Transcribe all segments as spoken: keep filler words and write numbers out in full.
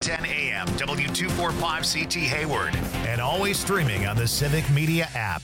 ten a.m. W two forty-five C T Hayward. And always streaming on the Civic Media app.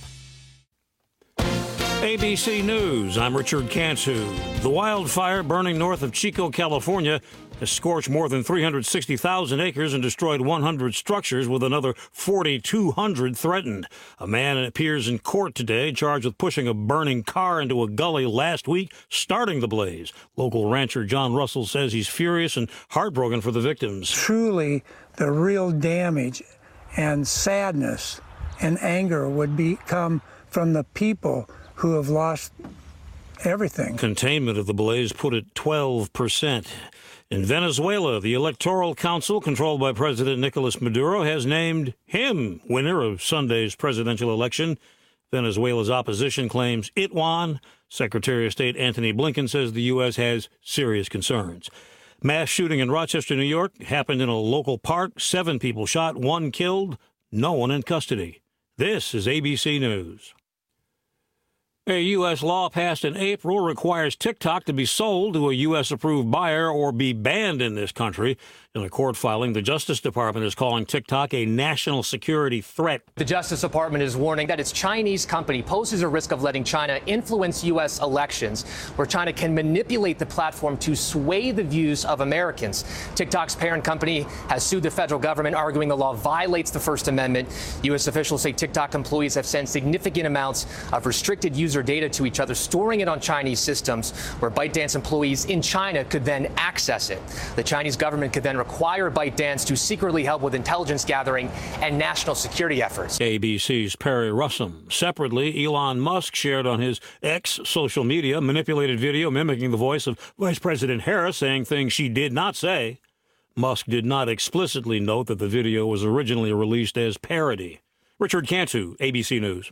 A B C News, I'm Richard Cantu. The wildfire burning north of Chico, California, has scorched more than three hundred sixty thousand acres and destroyed one hundred structures, with another four thousand two hundred threatened. A man appears in court today charged with pushing a burning car into a gully last week, starting the blaze. Local rancher John Russell says he's furious and heartbroken for the victims. Truly, the real damage and sadness and anger would be come from the people who have lost everything. Containment of the blaze put at twelve percent. In Venezuela, the Electoral Council, controlled by President Nicolas Maduro, has named him winner of Sunday's presidential election. Venezuela's opposition claims it won. Secretary of State Antony Blinken says the U S has serious concerns. Mass shooting in Rochester, New York, happened in a local park. Seven people shot, one killed, no one in custody. This is A B C News. A U S law passed in April requires TikTok to be sold to a U S-approved buyer or be banned in this country. In a court filing, the Justice Department is calling TikTok a national security threat. The Justice Department is warning that its Chinese company poses a risk of letting China influence U S elections, where China can manipulate the platform to sway the views of Americans. TikTok's parent company has sued the federal government, arguing the law violates the First Amendment. U S officials say TikTok employees have sent significant amounts of restricted user data to each other, storing it on Chinese systems, where ByteDance employees in China could then access it. The Chinese government could then require ByteDance to secretly help with intelligence gathering and national security efforts. A B C's Perry Russum. Separately, Elon Musk shared on his X social media manipulated video mimicking the voice of Vice President Harris, saying things she did not say. Musk did not explicitly note that the video was originally released as parody. Richard Cantu, A B C News.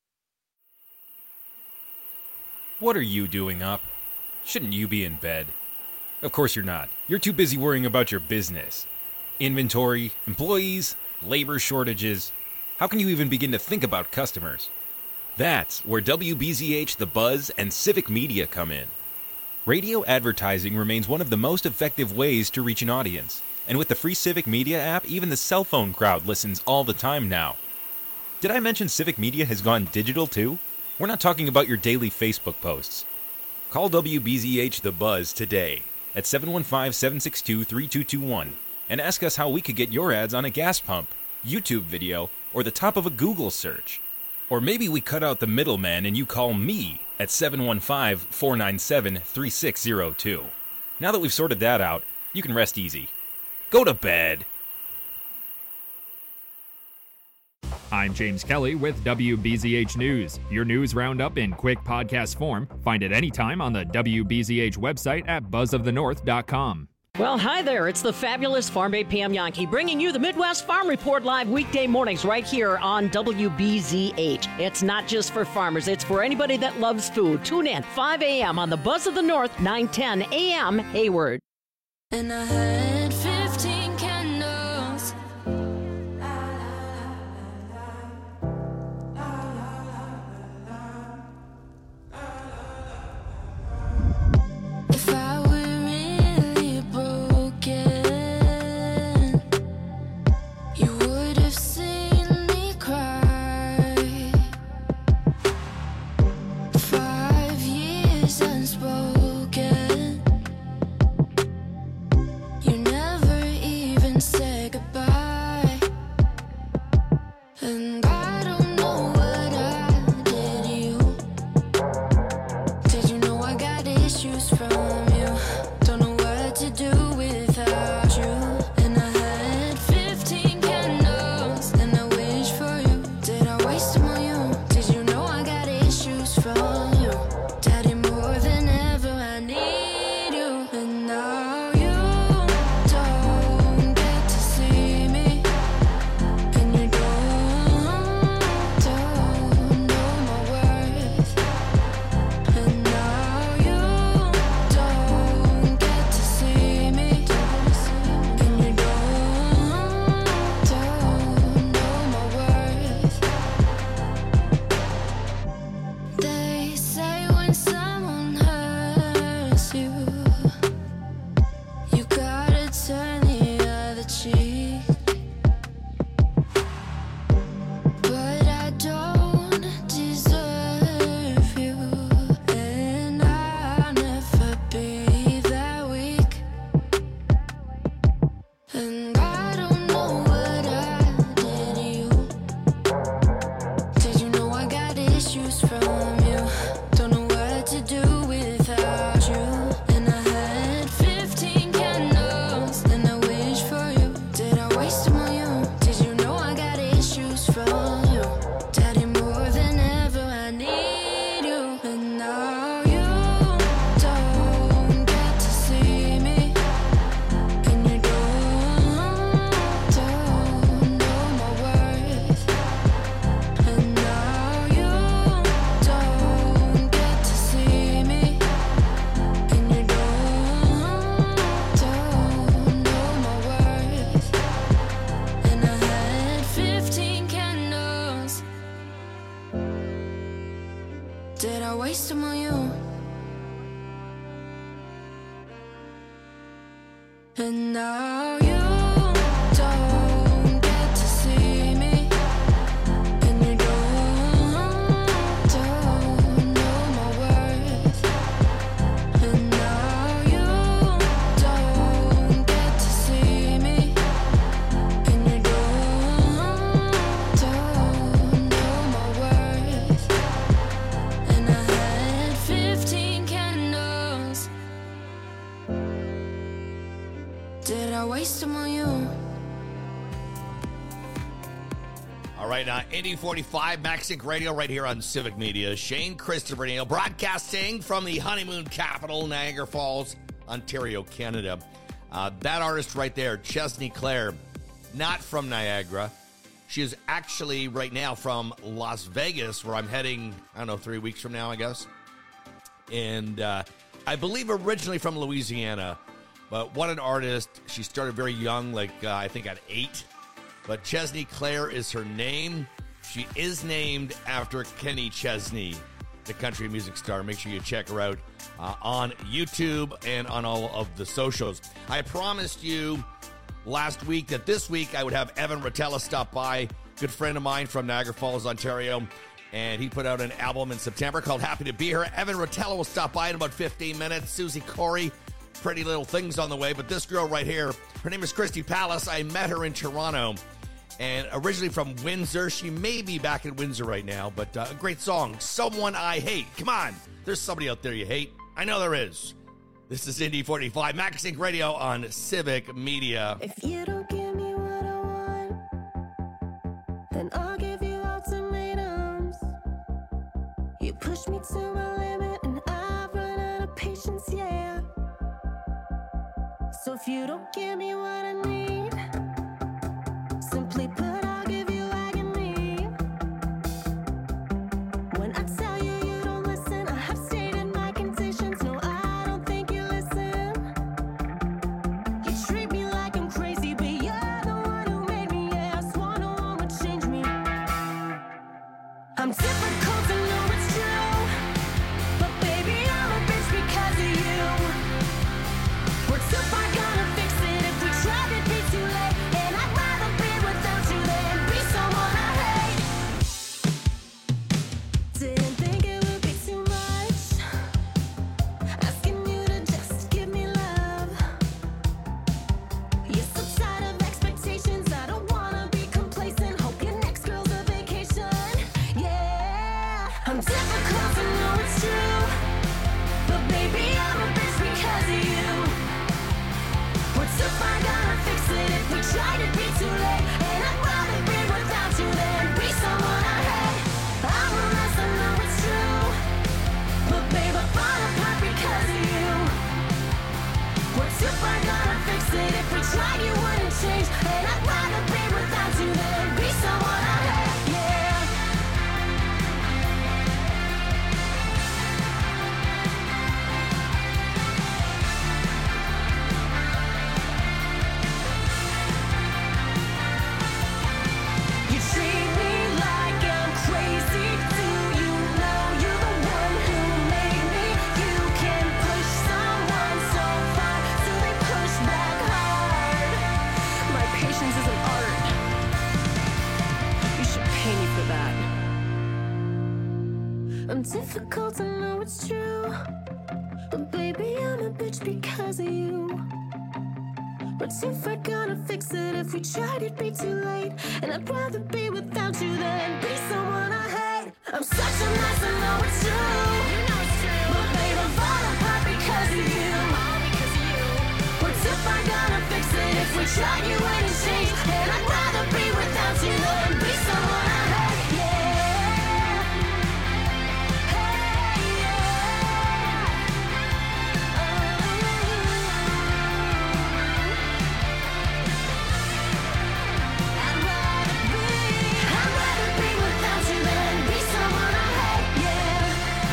What are you doing up? Shouldn't you be in bed? Of course you're not. You're too busy worrying about your business. Inventory, employees, labor shortages. How can you even begin to think about customers? That's where W B Z H, The Buzz, and Civic Media come in. Radio advertising remains one of the most effective ways to reach an audience. And with the free Civic Media app, even the cell phone crowd listens all the time now. Did I mention Civic Media has gone digital too? We're not talking about your daily Facebook posts. Call W B Z H The Buzz today at seven one five, seven six two, three two two one and ask us how we could get your ads on a gas pump, YouTube video, or the top of a Google search. Or maybe we cut out the middleman and you call me at seven one five, four nine seven, three six zero two. Now that we've sorted that out, you can rest easy. Go to bed. I'm James Kelly with W B Z H News, your news roundup in quick podcast form. Find it anytime on the W B Z H website at buzz of the north dot com. Well, hi there. It's the fabulous Farm Babe Pam Yankee bringing you the Midwest Farm Report live weekday mornings right here on W B Z H. It's not just for farmers. It's for anybody that loves food. Tune in five a.m. on the Buzz of the North, nine ten a.m. Hayward. And I had fifteen candles. If I were really broken, you would have seen me cry. Five years unspoken, you never And I don't know what I did to you. Did you know I got issues from you? Don't know what to do without you. And I had fifteen candles, and I wish for you. Did I waste them on you? Did you know I got issues from you? Daddy, more than ever I need you. And now you don't get to see me. And you don't, don't know my worth. And now you don't get to see me. And you don't, don't know my worth. And I had fifteen candles. Did I waste them on you? And now you don't get to see me. And you don't, don't know my worth. And now you don't get to see me. And you don't, don't know my worth. And I had fifteen candles. Did I waste them on you? All right, uh, Indy forty-five, Max Inc Radio right here on Civic Media. Shane Christopher Neal broadcasting from the honeymoon capital, Niagara Falls, Ontario, Canada. Uh, that artist right there, Chesney Claire, not from Niagara. She is actually right now from Las Vegas, where I'm heading, I don't know, three weeks from now, I guess. And uh, I believe originally from Louisiana. But what an artist. She started very young, like uh, I think at eight. But Chesney Claire is her name. She is named after Kenny Chesney, the country music star. Make sure you check her out uh, on YouTube and on all of the socials. I promised you last week that this week I would have Evan Rotella stop by, good friend of mine from Niagara Falls, Ontario. And he put out an album in September called Happy to Be Here. Evan Rotella will stop by in about fifteen minutes. Susie Corey, pretty little things on the way. But this girl right here, her name is Christy Palace. I met her in Toronto. And originally from Windsor. She may be back in Windsor right now. But uh, a great song, Someone I Hate. Come on. There's somebody out there you hate. I know there is. This is Indy forty-five, Max Inc Radio on Civic Media. If you don't give me what I want, then I'll give you ultimatums. You push me to my limit and I've run out of patience, yeah. So if you don't give me what I need, simply put, I'll give you agony. When I tell you you don't listen, I have stated my conditions. No, I don't think you listen. You treat me like I'm crazy, but you're the one who made me. Yeah, I swore no one would change me. I'm difficult to know it's true, but baby, I'm a bitch because of you. We're too far gonna fix it if we tried, it'd be too late. And I'd rather be without you than be someone I hate. Didn't think it would be too much, asking you to just give me love. You're so tired of expectations, I don't wanna be complacent. Hope your next girl's a vacation. Yeah, I'm difficult to know it's true, but baby, I'm a bitch because of you. We're too far gonna fix it if we tried, it'd be too late. And I'd rather be without you than be someone I hate. I'm a mess, I know it's true, but babe, I fall apart because of you. We're too far gonna fix it if we tried, you wouldn't change. And I'd rather be without you than be someone I hate, yeah. You treat me like I'm crazy. Do you know you're the one who made me? You can push someone so far till they push back hard. My patience is an art. You should pay me for that. I'm difficult to know it's true, but baby, I'm a bitch because of you. What's if we're gonna fix it? If we tried, it'd be too late. And I'd rather be without you than be someone I hate. I'm such a mess, I know it's true. You know it's true. But babe, I'm falling apart because of you. All because of you. What's if I'm gonna fix it? If we tried, you wouldn't change. And I'd rather be without you than be someone I hate. Yeah. Hey, yeah. I'd rather be, I'd rather be without you than be someone I hate. Yeah.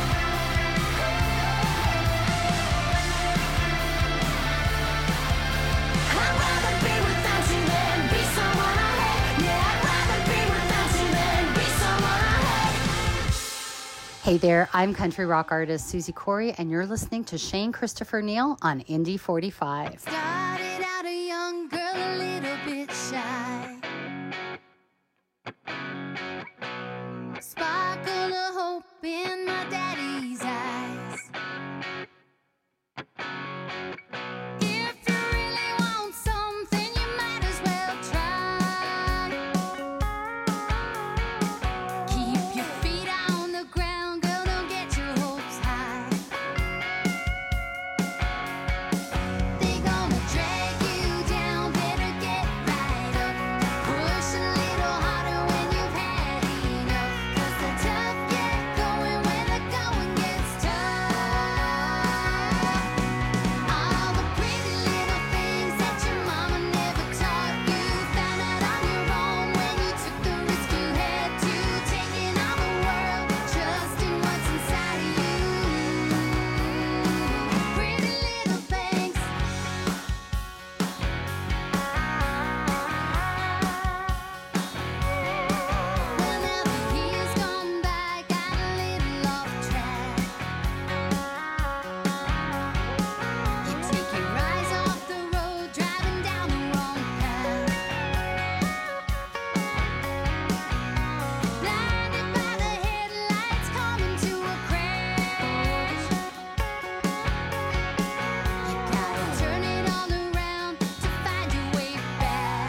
I'd rather be without you than be someone I hate. Yeah, I'd rather be without you than be someone I hate. Hey there, I'm country rock artist Susie Corey, and you're listening to Shane Christopher Neal on Indy forty-five. Started out a young girl, a little bit shy. Sparkle of hope in my daddy's eyes. If you really want something, you might as well try. Keep your feet on the ground, girl, don't get your hopes high. They gonna drag you down, better get right up. Push a little harder when you've had enough. 'Cause the tough get going when the going gets tough. All the pretty little things that your mama never taught you, found out on your own when you took the risk you had to. Taking on the world, trusting what's inside of you. Pretty little things. Well, now the years gone by, got a little off track. You take your eyes off the road, driving down the wrong path. Blinded by the headlights, coming to a crash. You gotta turn it all around to find your way back.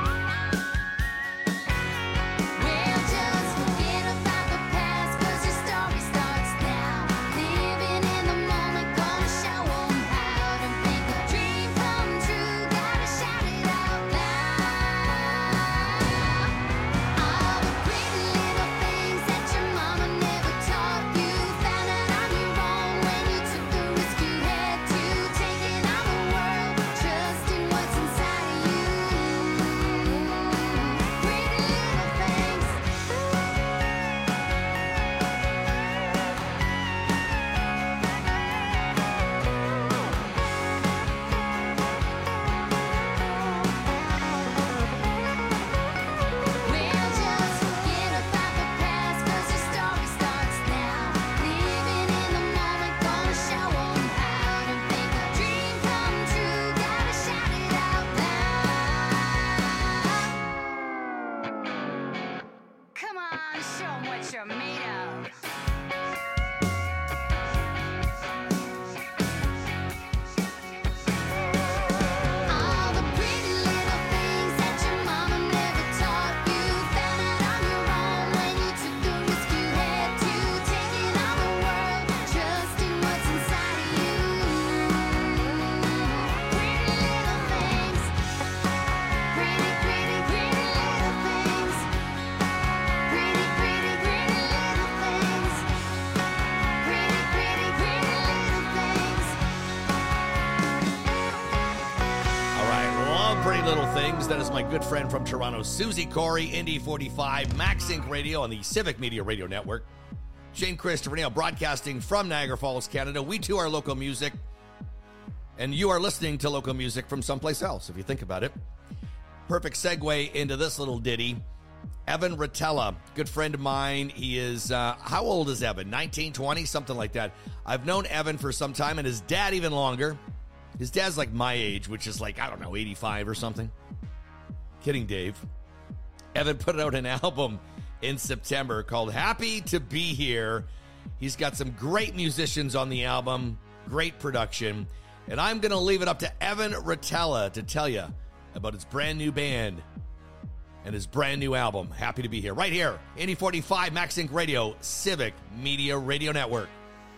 Well, just forget about the past, 'cause your story starts now. Living in the moment, gonna show 'em how to make a dream come true. Gotta shout it out loud. All the pretty little things that your mama never taught you, found out on your own when you took the risk you had to. Taking on the world, trusting what's inside of you. Pretty little things. Well, just forget about the past, 'cause your story starts now. Living in the moment, gonna show 'em how to make a dream come true. Gotta shout it out loud. Come on, show 'em what you're made of. All the pretty little things that your mama never taught you, found out on your own when you took the risk you had to. Taking on the world, trusting what's inside of you. Pretty little things. Pretty, pretty, pretty little things. Pretty, pretty, pretty little things. Pretty, pretty, pretty little things. All right, love Pretty Little Things. That is my good friend from Toronto, Susie Corey, Indy forty-five, Max Inc Radio on the Civic Media Radio Network. Shane Christopher Neal broadcasting from Niagara Falls, Canada. We too are local music, and you are listening to local music from someplace else, if you think about it. Perfect segue into this little ditty. Evan Rotella, good friend of mine. He is, uh, how old is Evan? nineteen, twenty, something like that. I've known Evan for some time, and his dad even longer. His dad's like my age, which is like, I don't know, eighty-five or something. Kidding, Dave. Evan put out an album in September called Happy to Be Here. He's got some great musicians on the album, great production. And I'm going to leave it up to Evan Rotella to tell you about his brand new band and his brand new album. Happy to be here. Right here, Indy forty-five, Max Inc Radio, Civic Media Radio Network.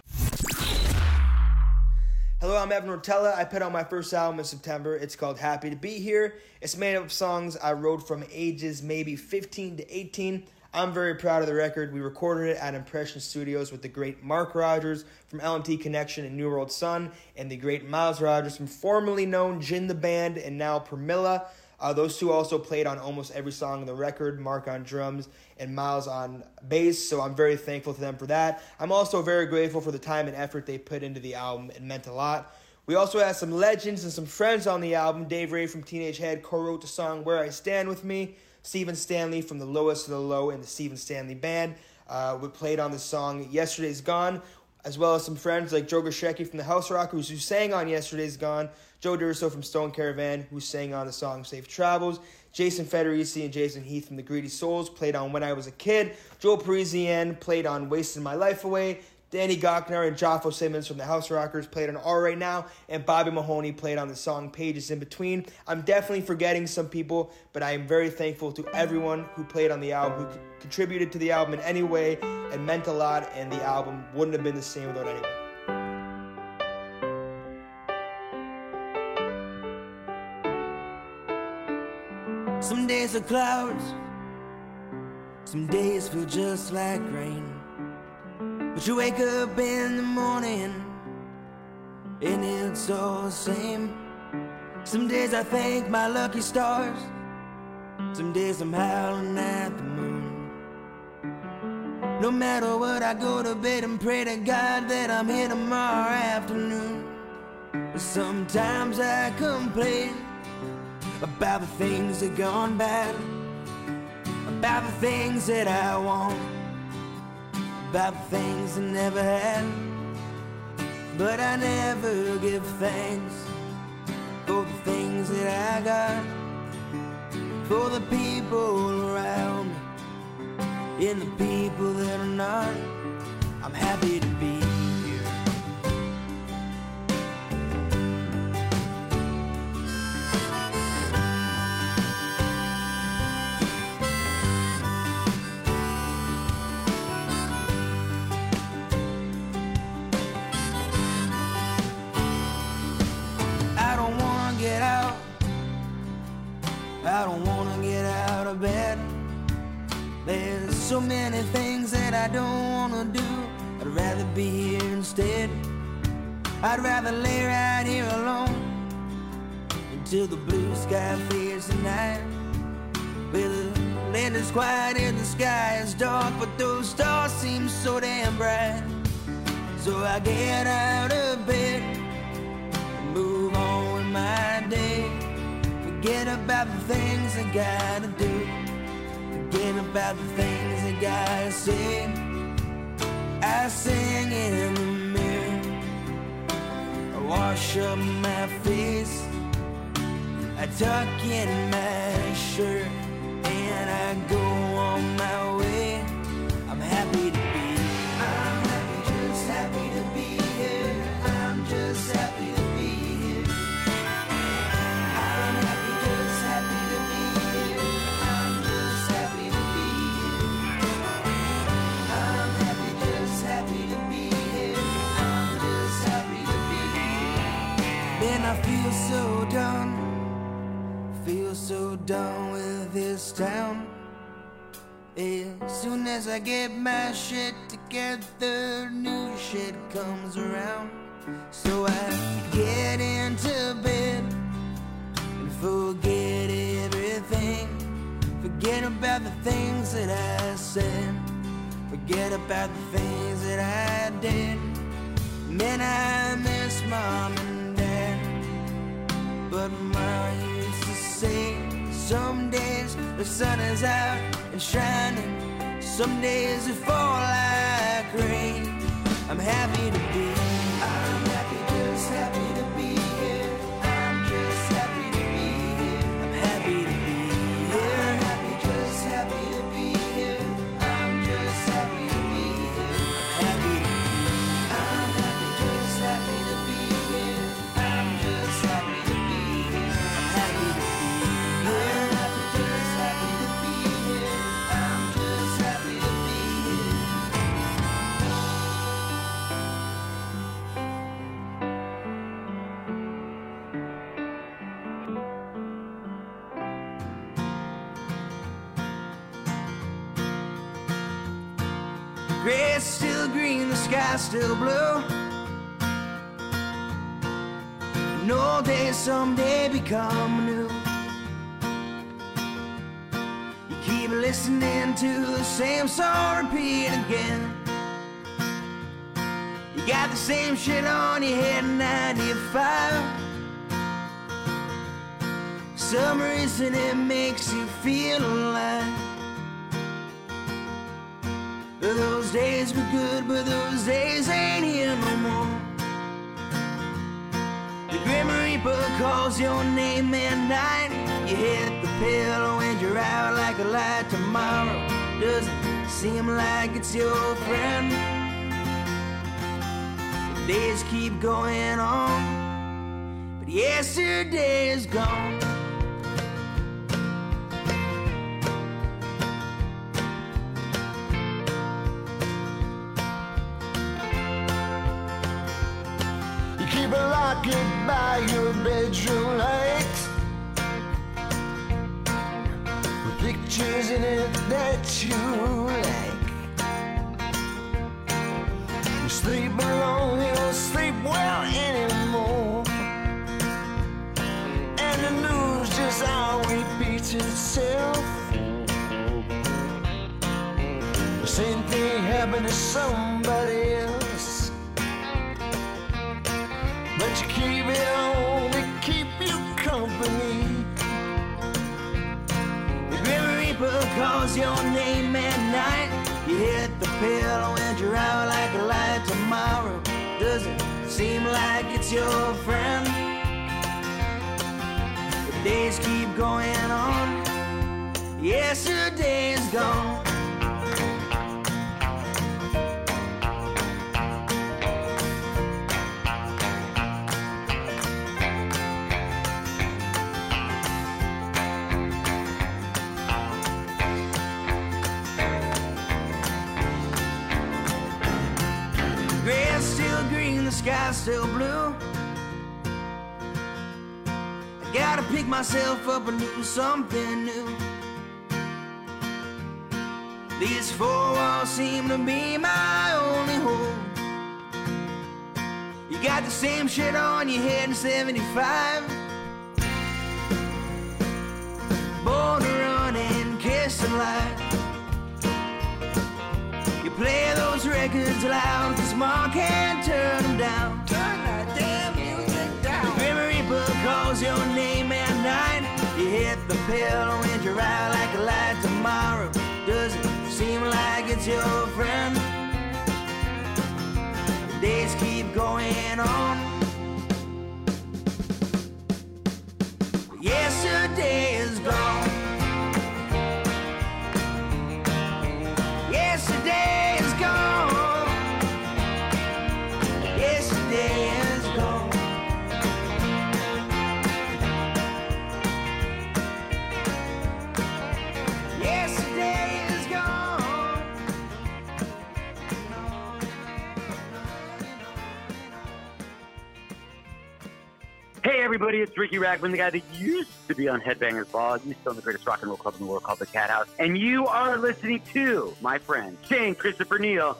Hello, I'm Evan Rotella. I put out my first album in September. It's called Happy to Be Here. It's made up of songs I wrote from ages maybe fifteen to eighteen. I'm very proud of the record. We recorded it at Impression Studios with the great Mark Rogers from L M T Connection and New World Sun, and the great Miles Rogers from formerly known Gin the Band and now Permilla. Uh, those two also played on almost every song on the record, Mark on drums and Miles on bass, so I'm very thankful to them for that. I'm also very grateful for the time and effort they put into the album. It meant a lot. We also had some legends and some friends on the album. Dave Ray from Teenage Head co-wrote the song Where I Stand With Me. Stephen Stanley from The Lowest of the Low and the Stephen Stanley Band uh, we played on the song Yesterday's Gone, as well as some friends like Joe Grishecki from the House Rockers, who sang on Yesterday's Gone, Joe Durso from Stone Caravan, who sang on the song Safe Travels, Jason Federici and Jason Heath from the Greedy Souls played on When I Was a Kid, Joel Parisian played on Wasting My Life Away, Danny Gochner and Joffo Simmons from the House Rockers played on All Right Now, and Bobby Mahoney played on the song Pages in Between. I'm definitely forgetting some people, but I am very thankful to everyone who played on the album, who c- contributed to the album in any way, and meant a lot, and the album wouldn't have been the same without anyone. Some days are clouds, some days feel just like rain. But you wake up in the morning and it's all the same. Some days I thank my lucky stars, some days I'm howling at the moon. No matter what, I go to bed and pray to God that I'm here tomorrow afternoon. Sometimes I complain about the things that gone bad, about the things that I want, about the things I never had. But I never give thanks for the things that I got, for the people around and the people that are not. I'm happy to be here. I don't wanna get out of bed. There's so many things that I don't wanna do. I'd rather be here instead. I'd rather lay right here alone until the blue sky fades tonight. Well, the land is quiet and the sky is dark, but those stars seem so damn bright. So I get out of bed and move on with my day. Forget about the things I gotta do. Forget about the things I gotta say. I sing in the mirror, I wash up my face, I tuck in my shirt, and I go on my way. I'm happy to be here. I'm happy, just happy to be here. I'm just happy to be here. I'm happy, just happy to be here. I'm just happy to be here. I'm happy, just happy to be here. I'm just happy to be here. Then I feel so done, feel so done with this town. As soon as I get my shit together, new shit comes around. So I get into bed and forget everything. Forget about the things that I said. Forget about the things that I did. Man, I miss mom and dad. But mom used to say, some days the sun is out and shining, some days it fall like rain. I'm happy to be here. I'm happy, just happy to be here. I'm just happy to be here. I'm happy to be here. I'm happy, just happy to be here. I'm just happy to be here. I'm happy to be. I'm happy, just happy to be here. I'm grass still green, the sky still blue. No day someday become new. You keep listening to the same song repeat again. You got the same shit on your head in ninety-five. Some reason it makes you feel alive. Those days were good, but those days ain't here no more. The Grim Reaper calls your name at night. You hit the pillow and you're out like a light. Tomorrow doesn't seem like it's your friend. The days keep going on, but yesterday is gone. Keep a locket by your bedroom light with pictures in it that you like. You sleep alone, you don't sleep well anymore, and the news just all repeats itself. The same thing happened to somebody else, but you keep it on to keep you company. The Grim Reaper calls your name at night. You hit the pillow and you're out like a light. Tomorrow doesn't seem like it's your friend. The days keep going on. Yesterday is gone. Grass still green, the sky still blue. I gotta pick myself up and do something new. These four walls seem to be my only home. You got the same shit on your head in seventy-five. Born to run and kiss the light. You play those records loud, cause Mom can't turn them down. Turn that damn music down. The Grim Reaper calls your name at night. You hit the pillow and you're out like a light. Tomorrow doesn't seem like it's your friend. The days keep going on. Yesterday is gone. Yesterday is gone. Yesterday is gone. Yesterday is gone. Hey everybody, it's Ricky Ragman, the guy that used to be on Headbangers Ball, used to own the greatest rock and roll club in the world called the Cat House, and you are listening to my friend Shane Christopher Neal.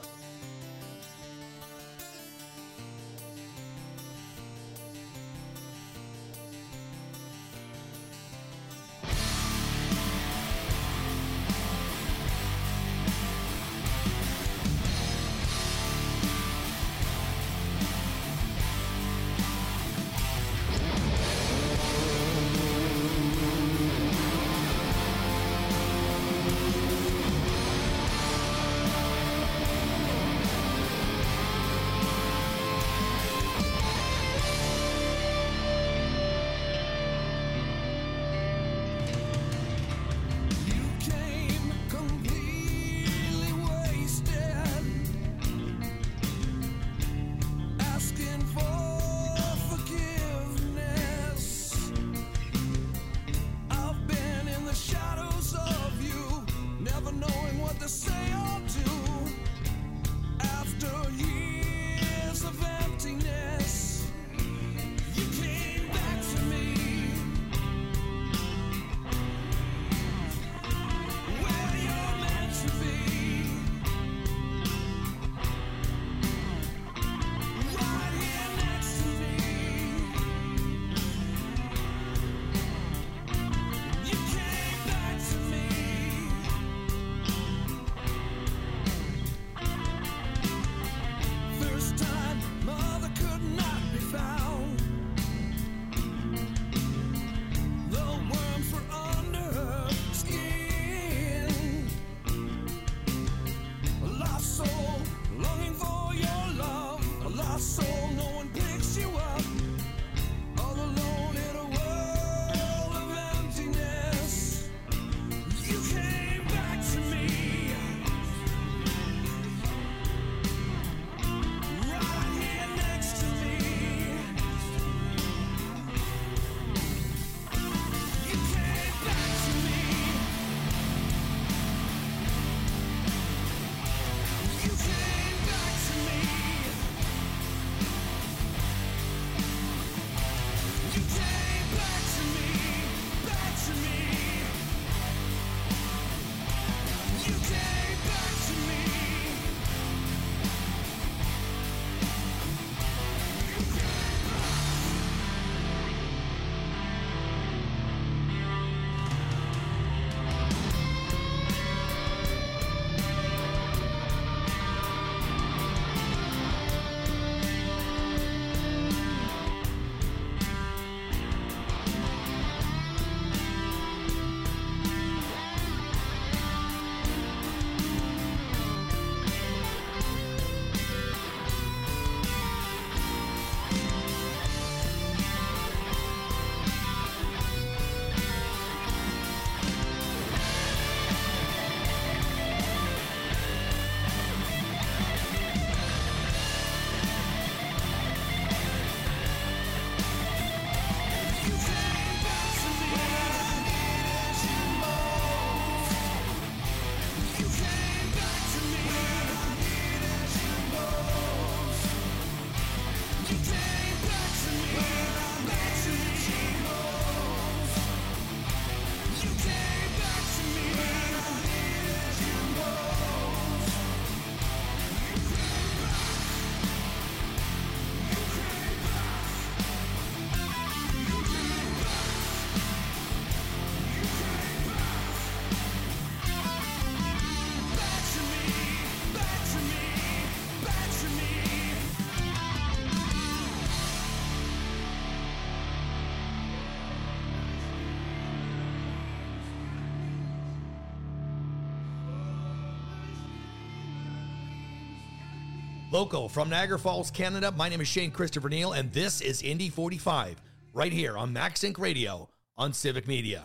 Local from Niagara Falls, Canada, my name is Shane Christopher Neal, and this is Indy forty-five, right here on MaxSync Radio on Civic Media.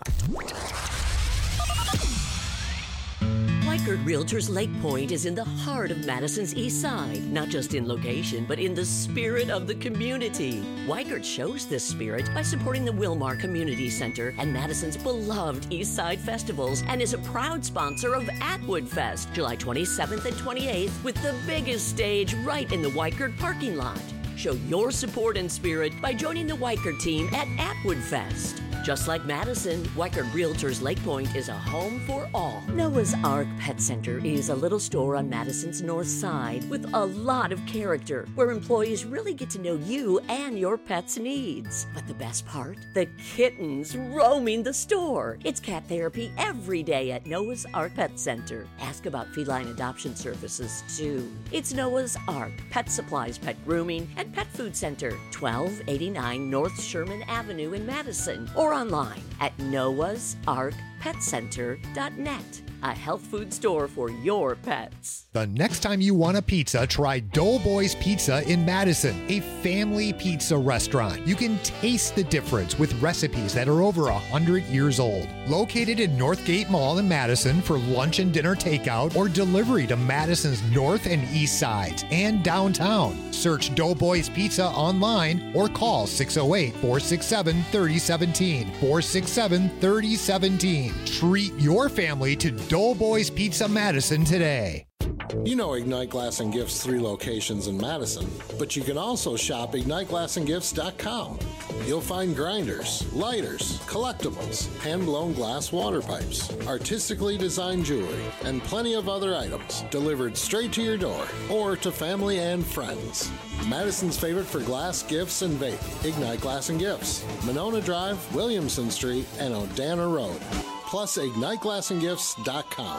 Weichert Realtors Lake Point is in the heart of Madison's East Side, not just in location, but in the spirit of the community. Weichert shows this spirit by supporting the Wilmar Community Center and Madison's beloved East Side festivals, and is a proud sponsor of Atwood Fest, July twenty-seventh and twenty-eighth, with the biggest stage right in the Weichert parking lot. Show your support and spirit by joining the Weichert team at Atwood Fest. Just like Madison, Weichert Realtors Lake Point is a home for all. Noah's Ark Pet Center is a little store on Madison's north side with a lot of character, where employees really get to know you and your pet's needs. But the best part? The kittens roaming the store. It's cat therapy every day at Noah's Ark Pet Center. Ask about feline adoption services, too. It's Noah's Ark Pet Supplies, Pet Grooming, and Pet Food Center, twelve eighty-nine North Sherman Avenue in Madison, or online at noahs ark pet center dot net. A health food store for your pets. The next time you want a pizza, try Doughboys Pizza in Madison, a family pizza restaurant. You can taste the difference with recipes that are over one hundred years old. Located in Northgate Mall in Madison for lunch and dinner takeout or delivery to Madison's north and east sides and downtown. Search Doughboys Pizza online or call six oh eight, four six seven, three oh one seven, four six seven, three oh one seven. Treat your family to Doughboys Pizza Madison today. You know Ignite Glass and Gifts' three locations in Madison, but you can also shop ignite glass and gifts dot com. You'll find grinders, lighters, collectibles, hand-blown glass water pipes, artistically designed jewelry, and plenty of other items delivered straight to your door or to family and friends. Madison's favorite for glass, gifts, and vape, Ignite Glass and Gifts, Monona Drive, Williamson Street, and Odana Road. Plus ignite glass and gifts dot com.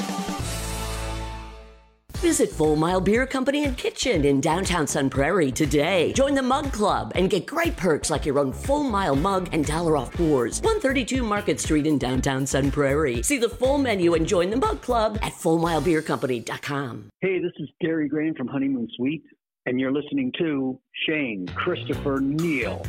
Visit Full Mile Beer Company and Kitchen in downtown Sun Prairie today. Join the Mug Club and get great perks like your own Full Mile mug and dollar off pours. one thirty-two Market Street in downtown Sun Prairie. See the full menu and join the Mug Club at full mile beer company dot com. Hey, this is Gary Grain from Honeymoon Suite, and you're listening to Shane Christopher Neal.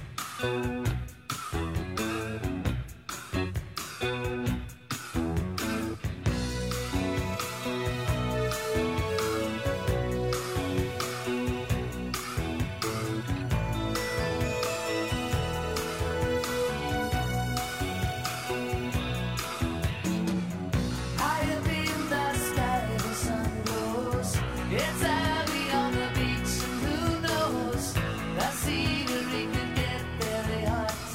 It's early on the beach, and who knows, that scenery could get very hot.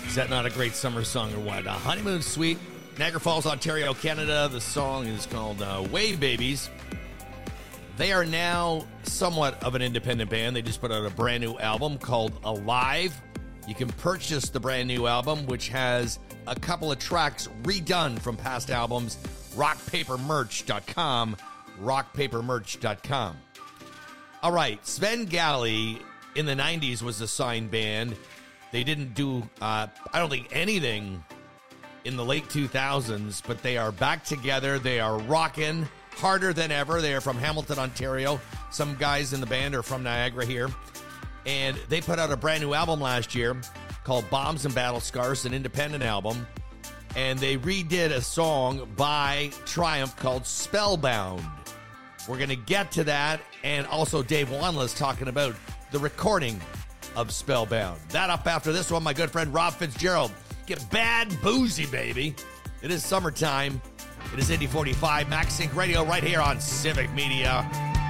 Is that not a great summer song or what? Uh, Honeymoon Suite, Niagara Falls, Ontario, Canada. The song is called uh, Wave Babies. They are now somewhat of an independent band. They just put out a brand new album called Alive. You can purchase the brand new album, which has a couple of tracks redone from past albums. rock paper merch dot com. rock paper merch dot com. All right, Sven Galley in the nineties was a signed band. They didn't do, uh, I don't think, anything in the late two thousands, but they are back together. They are rocking harder than ever. They are from Hamilton, Ontario. Some guys in the band are from Niagara here. And they put out a brand new album last year called Bombs and Battle Scars, an independent album. And they redid a song by Triumph called Spellbound. We're going to get to that. And also Dave Wanla's talking about the recording of Spellbound. That up after this one, my good friend Rob Fitzgerald. Get bad boozy, baby. It is summertime. It is Indy forty-five, Max Sync Radio right here on Civic Media.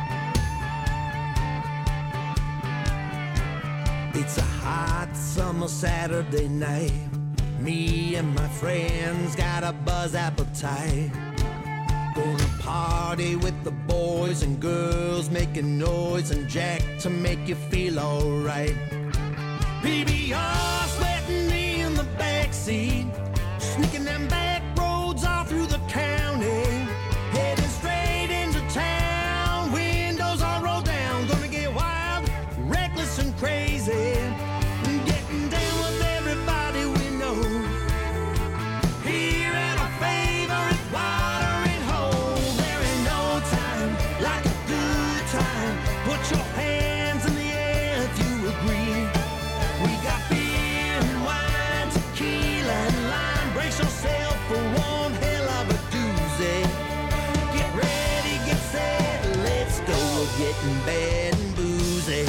It's a hot summer Saturday night. Me and my friends got a buzz appetite. Gonna party with the boys and girls, making noise and jack to make you feel alright. P B R sweating in the backseat, sneaking them back roads all through the county, heading straight into town. Windows all rolled down, gonna get wild, reckless and crazy. Getting down with everybody we know. Here at our favorite watering hole. There ain't no time like a good time. Put your hands in the air if you agree. We got beer and wine, tequila and lime. Brace yourself for one hell of a doozy. Get ready, get set, let's go. We're getting bad and boozy.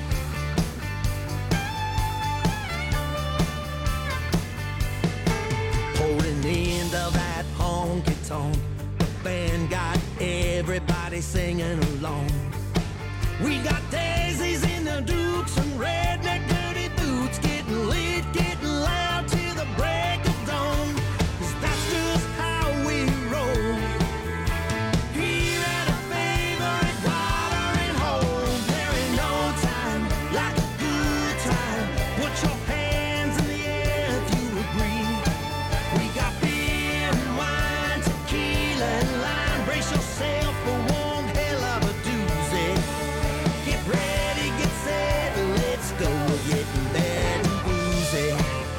Holding the end of that honky tonk. The band got everybody singing along. We got daisies in the dukes and redneck dirty boots, getting lit, getting loud till the break of dawn. 'Cause that's just how we roll. Here at a favorite watering hole. There ain't no time like a good time. Put your hands in the air if you agree. We got beer and wine, tequila and lime. Brace yourself for one hell of a doozy. Get ready, get set, let's go. We're getting bad and boozy.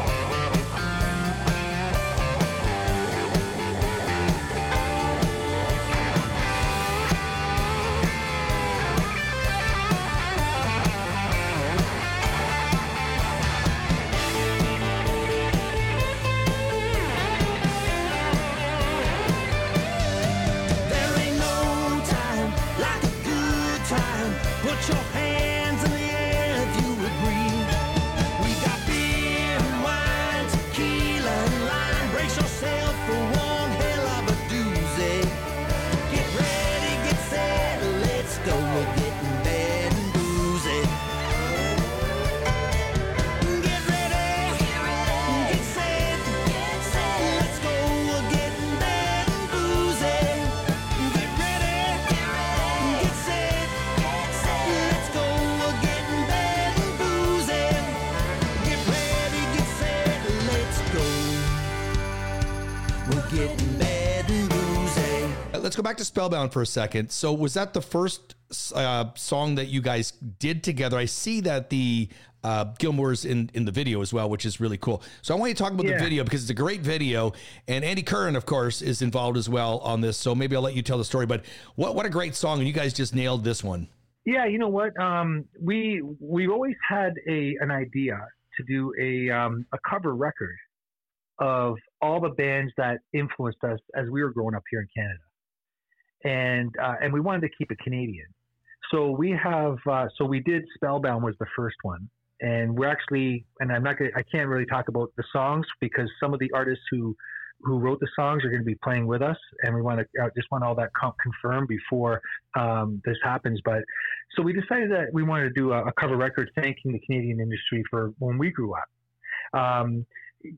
There ain't no time like a good time. Put your hands in the air if you agree. We got beer and wine, tequila and lime. Brace yourself for one hell of a doozy. Get ready, get set, let's go. We're getting bad and boozy. Get ready, get set, let's go. We're getting bad and boozy. Get ready, get set, let's go. We're getting bad and boozy. Get ready, get set, let's go. We're getting bad and boozy. Uh, Let's go back to Spellbound for a second. So was that the first uh, song that you guys did together? I see that the uh, Gilmore's in, in the video as well, which is really cool. So I want you to talk about Yeah. the video because it's a great video. And Andy Curran, of course, is involved as well on this. So maybe I'll let you tell the story. But what, what a great song. And you guys just nailed this one. Yeah, you know what? Um, we we've always had a an idea to do a um, a cover record of all the bands that influenced us as we were growing up here in Canada, and uh, and we wanted to keep it Canadian. So we have uh, so we did Spellbound was the first one, and we're actually and I'm not gonna, I can't really talk about the songs because some of the artists who who wrote the songs are going to be playing with us, and we want to uh, just want all that com- confirmed before um, this happens. But so we decided that we wanted to do a, a cover record thanking the Canadian industry for when we grew up. Um,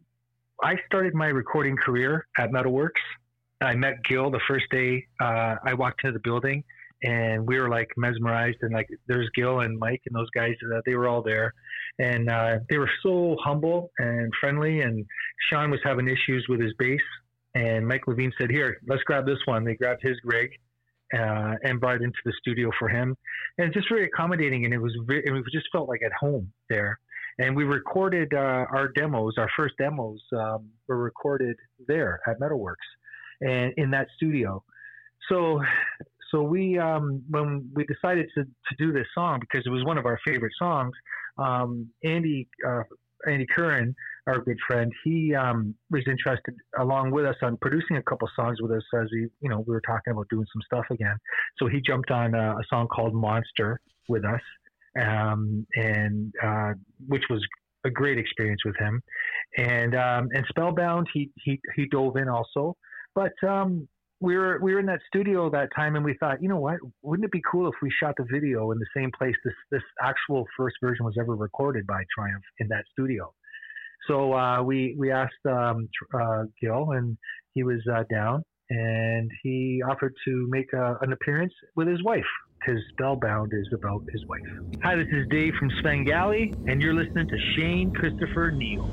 I started my recording career at Metalworks. I met Gil the first day uh, I walked into the building, and we were like mesmerized. And like, there's Gil and Mike and those guys. Uh, they were all there, and uh, they were so humble and friendly. And Sean was having issues with his bass, and Mike Levine said, "Here, let's grab this one." They grabbed his rig uh, and brought it into the studio for him, and just very accommodating. And it was very, it just felt like at home there. And we recorded uh, our demos. Our first demos um, were recorded there at Metalworks, and in that studio. So, so we um, when we decided to, to do this song, because it was one of our favorite songs, um, Andy uh, Andy Curran, our good friend, he um, was interested along with us on producing a couple songs with us as we, you know, we were talking about doing some stuff again. So he jumped on a, a song called Monster with us. Um, and uh, which was a great experience with him, and um, and Spellbound, he he he dove in also, but um, we were we were in that studio that time, and we thought, you know what, wouldn't it be cool if we shot the video in the same place this this actual first version was ever recorded by Triumph, in that studio? So uh, we we asked um, uh, Gil, and he was uh, down, and he offered to make a, an appearance with his wife, because Spellbound is about his wife. Hi, this is Dave from Svengali, and you're listening to Shane Christopher Neal.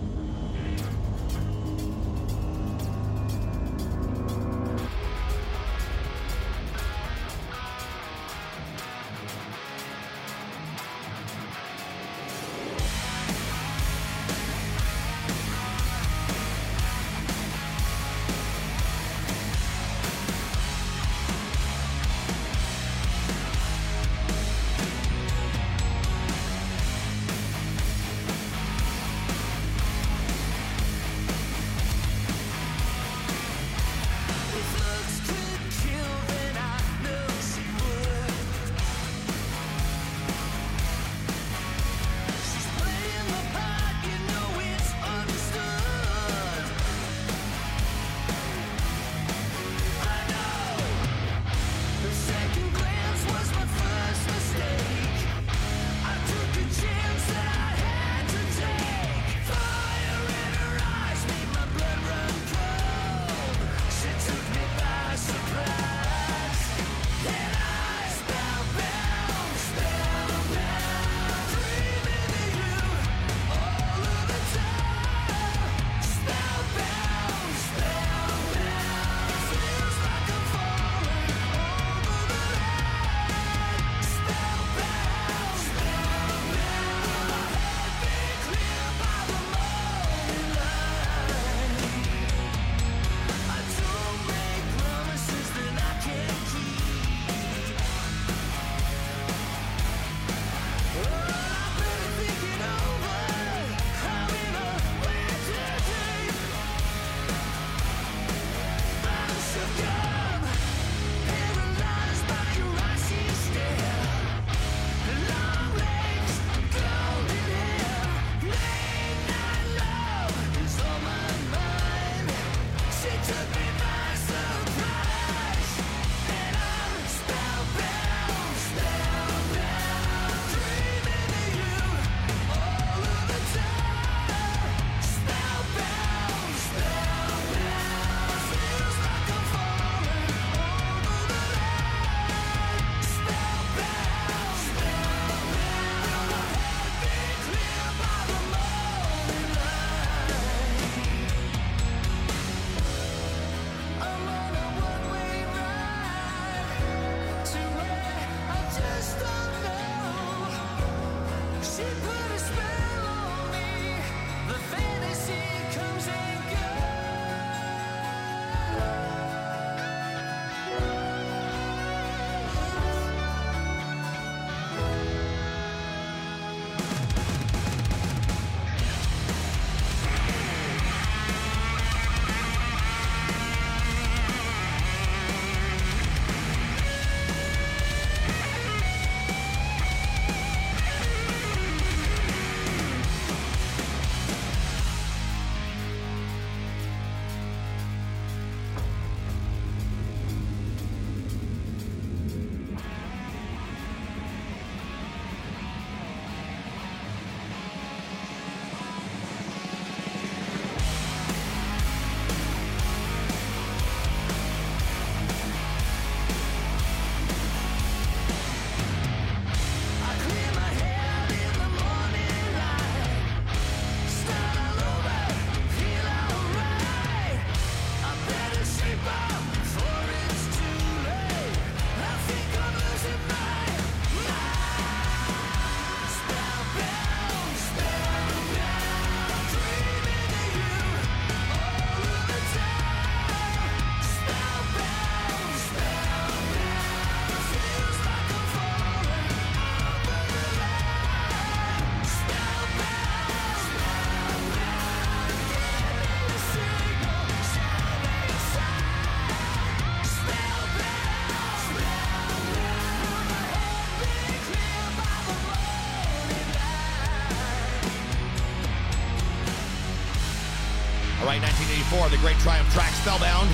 All right, nineteen eighty-four, the great Triumph track, Spellbound.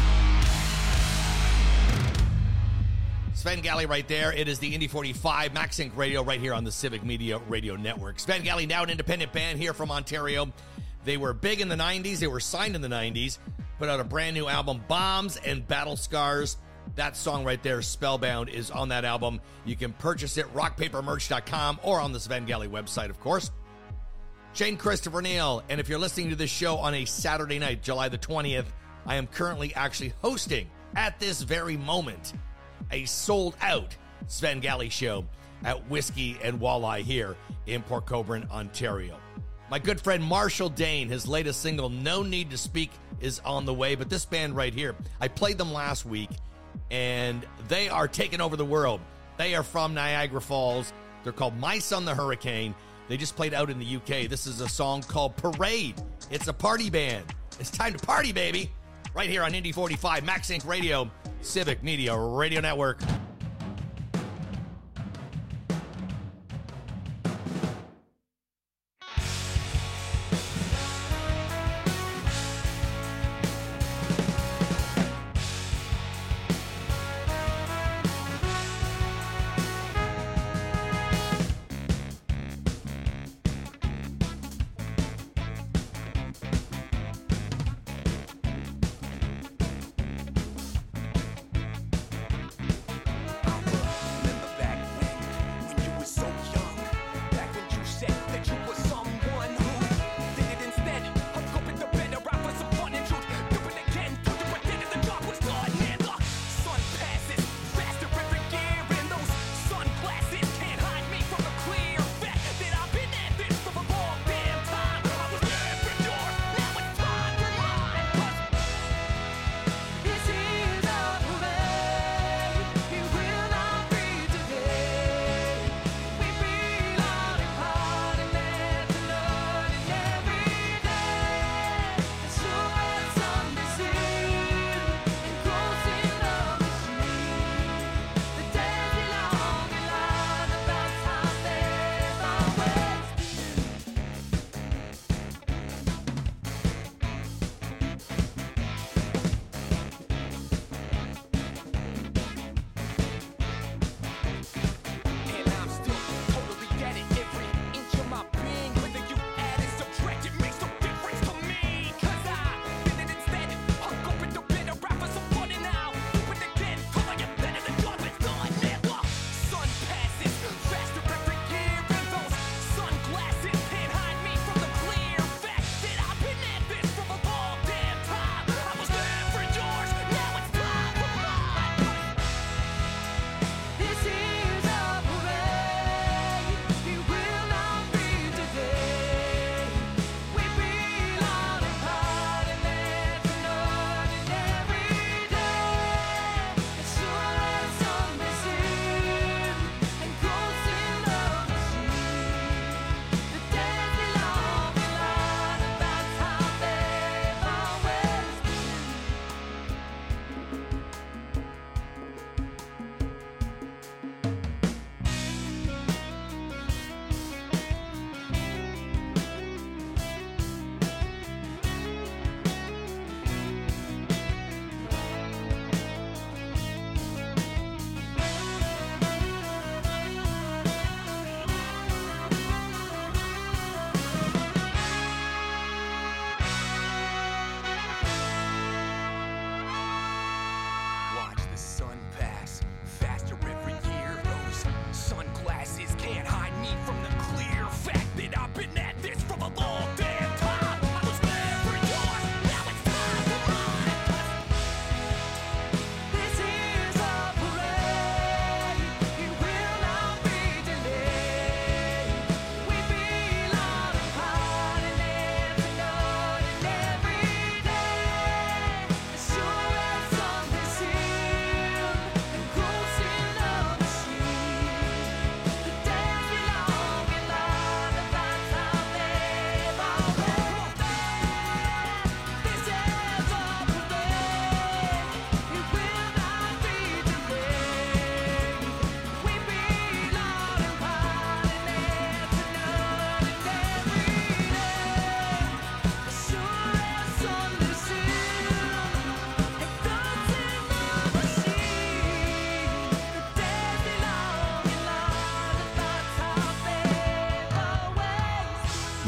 Sven Galley right there. It is the Indy forty-five Max Inc Radio right here on the Civic Media Radio Network. Sven Galley, now an independent band here from Ontario. They were big in the nineties. They were signed in the nineties. Put out a brand new album, Bombs and Battle Scars. That song right there, Spellbound, is on that album. You can purchase it, rock paper merch dot com, or on the Sven Galley website, of course. Shane Christopher Neal, and if you're listening to this show on a Saturday night, July the twentieth, I am currently actually hosting, at this very moment, a sold-out Sven Galley show at Whiskey and Walleye here in Port Colborne, Ontario. My good friend Marshall Dane, his latest single, No Need to Speak, is on the way. But this band right here, I played them last week, and they are taking over the world. They are from Niagara Falls. They're called My Son the Hurricane. They just played out in the U K. This is a song called Parade. It's a party band. It's time to party, baby. Right here on Indy forty-five, Max Inc Radio, Civic Media Radio Network.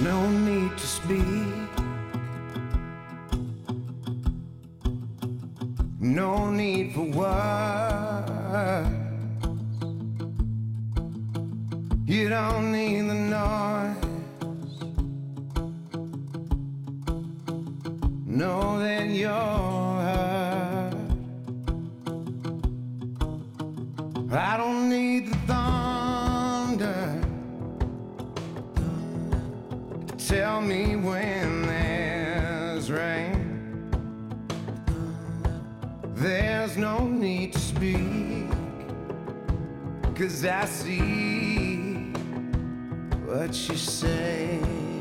No need to speak. No need for words. You don't need the noise. Know that you're hurt. I don't need the thunder to tell me when there's rain. There's no need to speak, 'cause I see what you say.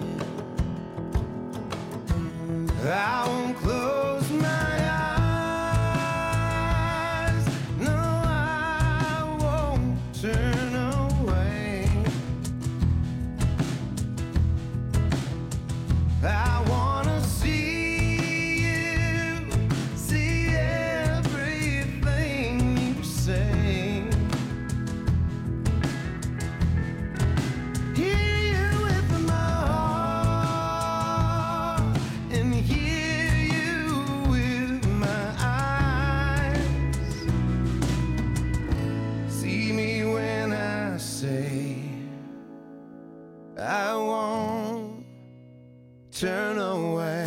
I won't close my eyes. No, I won't turn away. I wanna see you, see everything you say. Hear you with my heart and hear you with my eyes. See me when I say I won't turn away.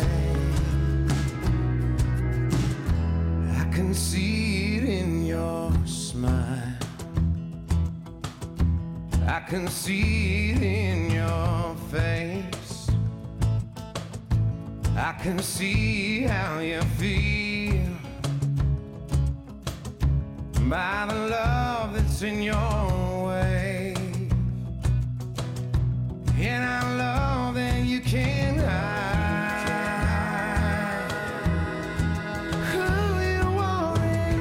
I can see it in your smile. I can see it in your face. I can see how you feel by the love that's in your way. And I love that you can't hide who you are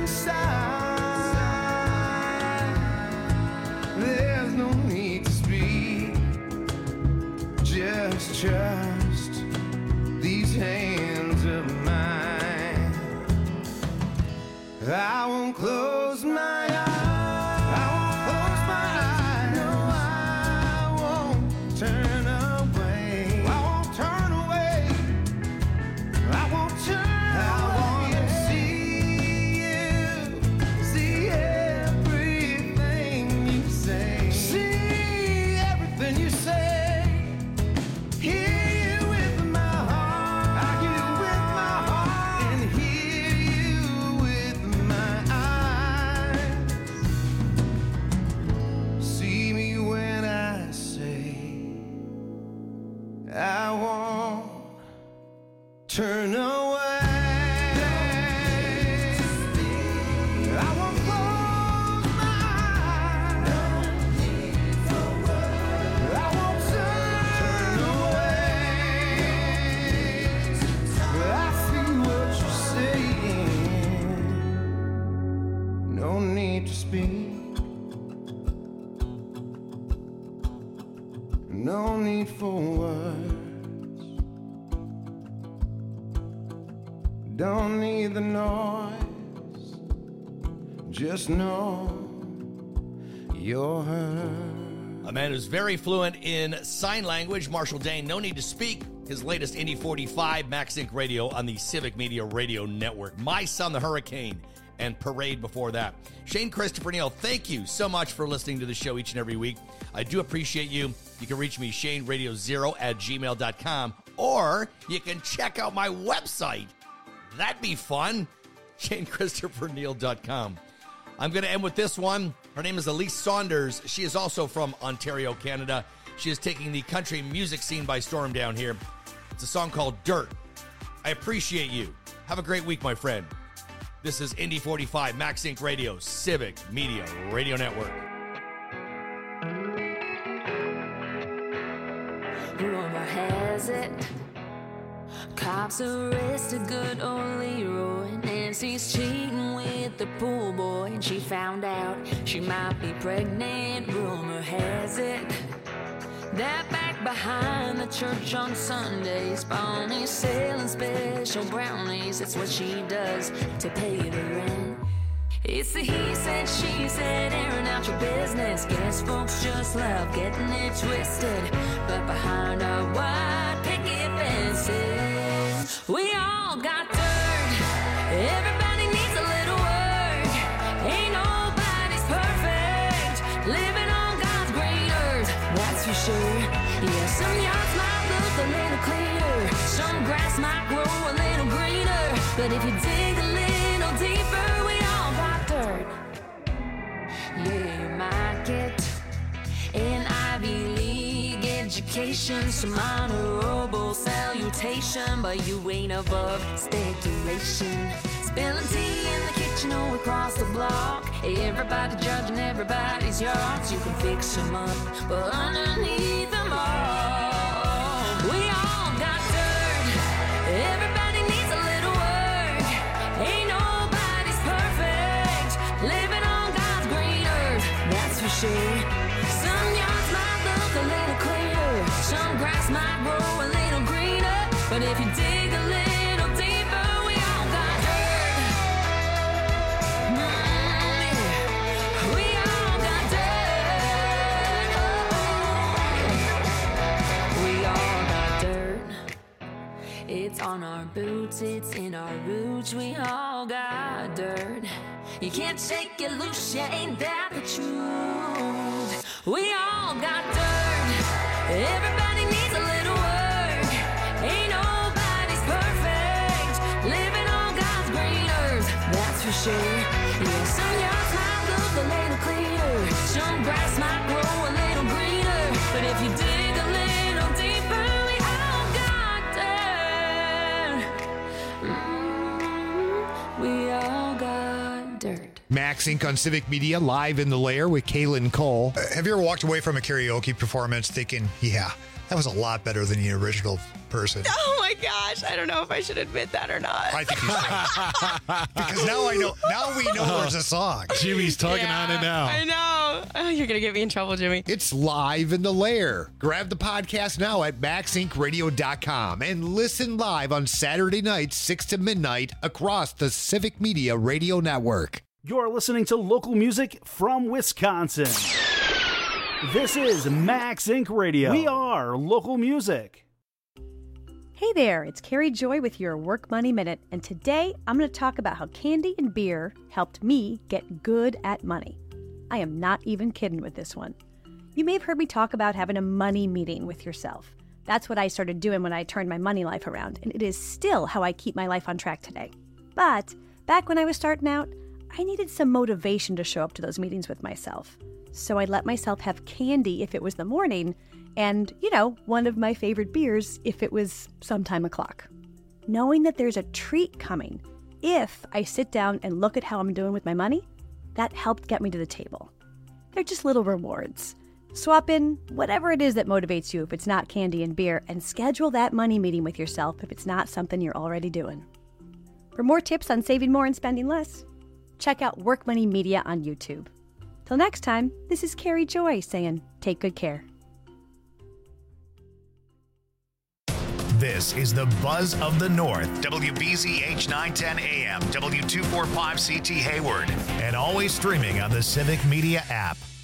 inside. There's no need to speak, just trust these hands of mine. I won't close my eyes. I won't close my eyes. No, I won't turn away. I won't turn away. I won't turn away. I wanna see you, see everything you say. See everything you say. Hear you with my heart. I hear you with my heart and hear you with my eyes. See me when I say I won't turn away. I won't close my eyes. I won't turn away. I see what you're saying. No need to speak. No need for words. Don't need the noise. Just know you're hurt. A man who's very fluent in sign language, Marshall Dane. No need to speak. His latest Indy forty-five, Max Inc Radio on the Civic Media Radio Network. My Son, the Hurricane, and Parade before that. Shane Christopher Neal, thank you so much for listening to the show each and every week. I do appreciate you. You can reach me, Shane Radio Zero at gmail dot com, or you can check out my website. That'd be fun. Shane Christopher Neal dot com. I'm going to end with this one. Her name is Elise Saunders. She is also from Ontario, Canada. She is taking the country music scene by storm down here. It's a song called Dirt. I appreciate you. Have a great week, my friend. This is Indy forty-five, Max Inc Radio, Civic Media Radio Network. Rumor has it, cops arrested good old Leroy. Nancy's cheating with the pool boy, and she found out she might be pregnant. Rumor has it that back behind the church on Sundays, Bonnie's selling special brownies. That's what she does to pay the rent. It's the he said, she said, airing out your business. Guess folks just love getting it twisted. But behind our white picket fences, we all got dirt. Everybody needs a little work. Ain't nobody's perfect. Living on God's green earth, that's for sure. Yeah, some yards might look a little cleaner. Some grass might grow a little greener. But if you dig a little deeper, we all got dirt. Yeah, you might get an Ivy League education, some honorable salutation, but you ain't above speculation. Spilling tea in the kitchen or across the block. Everybody judging everybody's yards. You can fix them up, but underneath them all, we all got dirt. Everybody needs a little work. Ain't nobody's perfect. Living on God's green earth, that's for sure. Some yards might look a little cleaner. Some grass might grow a little greener. But if you dig a little deeper, we all got dirt. Mm, yeah. We all got dirt. We all got dirt. It's on our boots, it's in our roots. We all got dirt. You can't shake it loose, you ain't that the truth. We all got dirt. Everybody needs a little work. Ain't nobody's perfect. Living on God's green earth, that's for sure. Yeah, some yards might look a little cleaner. Some grass might grow a little greener. But if you dig a little deeper, we all got dirt. Mm, we all got dirt. Max Incorporated on Civic Media, live in the lair with Kaylin Cole. Uh, have you ever walked away from a karaoke performance thinking, yeah, that was a lot better than the original person? Oh my gosh, I don't know if I should admit that or not. I think you should. Because now I know, now we know there's a song. Jimmy's tugging Yeah, on it now. I know. Oh, you're going to get me in trouble, Jimmy. It's live in the lair. Grab the podcast now at max inc radio dot com and listen live on Saturday nights, six to midnight, across the Civic Media Radio Network. You're listening to local music from Wisconsin. This is Max Incorporated. Radio. We are local music. Hey there, it's Carrie Joy with your Work Money Minute, and today I'm going to talk about how candy and beer helped me get good at money. I am not even kidding with this one. You may have heard me talk about having a money meeting with yourself. That's what I started doing when I turned my money life around, and it is still how I keep my life on track today. But back when I was starting out, I needed some motivation to show up to those meetings with myself. So I let myself have candy if it was the morning, and, you know, one of my favorite beers if it was some time o'clock. Knowing that there's a treat coming if I sit down and look at how I'm doing with my money, that helped get me to the table. They're just little rewards. Swap in whatever it is that motivates you if it's not candy and beer, and schedule that money meeting with yourself if it's not something you're already doing. For more tips on saving more and spending less, check out Work Money Media on YouTube. Till next time, this is Carrie Joy saying, take good care. This is the Buzz of the North, W B Z H nine ten A M, W two forty-five C T Hayward, and always streaming on the Civic Media app.